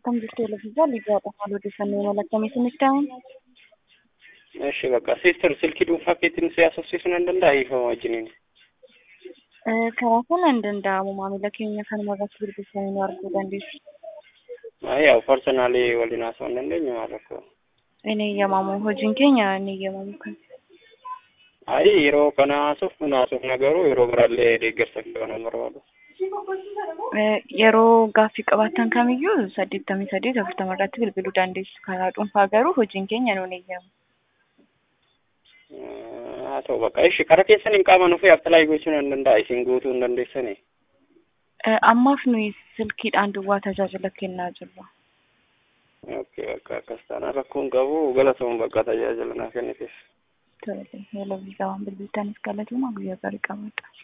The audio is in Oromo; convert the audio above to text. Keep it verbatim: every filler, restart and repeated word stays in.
akkam jirtu Elviisa liigaadha haala odeeffannoo mala akkamii isinitti ta'an? እሺ በቃ ሲስተር ስልክ ዱፋ ኬትን ሲያሰስሱን እንደንዳ ይፈው ወጅኒን karaa kana hin danda'amu maamila keenya kanuma irratti bilbilsanii nu arguu dandeessu. አይ ያው ፐርሰናሊ ወሊና ሰው እንደኝ ማለት ነው እኔ የማሙ hojiin keenya እኔ የማሙ kan አይ ይሮ ከና ሱፍ ና ሱፍ ነገሩ ይሮ ብራለ ደገርሰ ነው መረዋሉ yeroo gaaffii qabaatan kamiyyuu saddeettamii saddeet afurtama irratti bilbiluu dandeessu. Karaa dhuunfaa garuu hojiin keenya nuun eeyyamu. አቶ በቃ እሺ ከራ keessaniin qaama nuuf apply gochuun hin danda'a isin guutuu hin dandeessanii ammaaf nuyi silkiidhaan duwwaa tajaajila kennaa jirra. Okay akka akkastaan rakkoon qabu galatoon bakka tajaajila na kenniteef tole Elviisa waan bilbiltaniif galatuma guyyaa gaarii qabaadha.